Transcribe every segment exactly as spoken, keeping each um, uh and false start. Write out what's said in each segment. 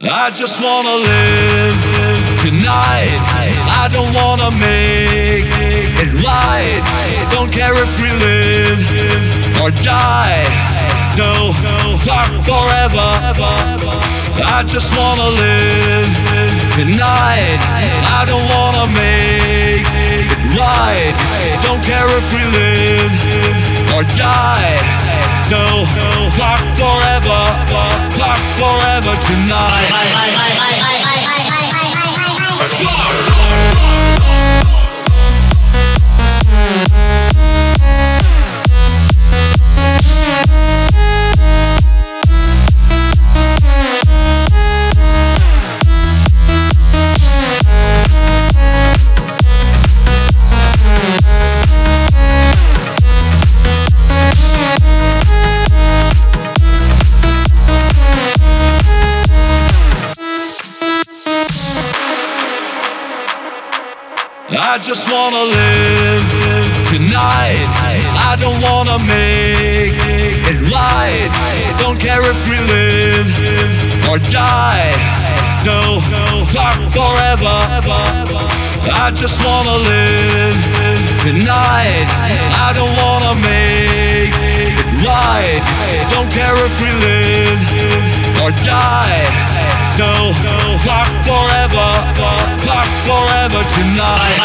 I just wanna live tonight. I don't wanna make it right. Don't care if we live or die. So fuck forever. I just wanna live tonight. I don't wanna make it right. Don't care if we live or die. So fuck forever, fuck forever tonight. I just wanna live tonight. I don't wanna make it right. Don't care if we live or die. So fuck forever. I just wanna live tonight. I don't wanna make it right. Don't care if we live or die. So fuck forever, fuck forever tonight.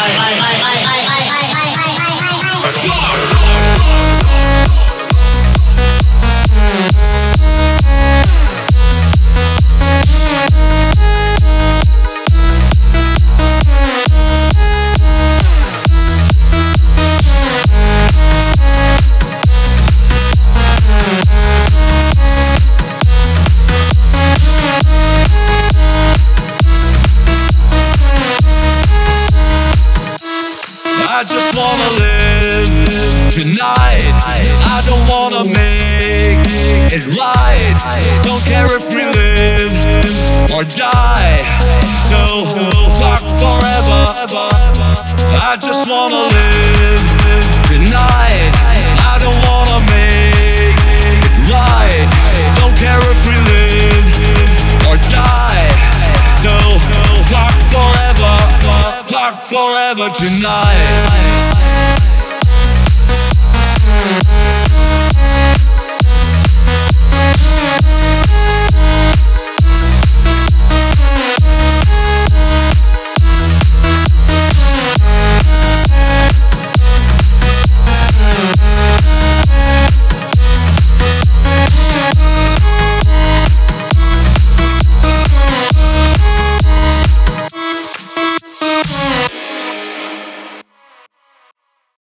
I just wanna live tonight. I don't wanna make it right. Don't care if we live or die. So fuck forever. I just wanna live tonight. I don't wanna make it right. Don't care if we live or die. So fuck forever, fuck forever tonight.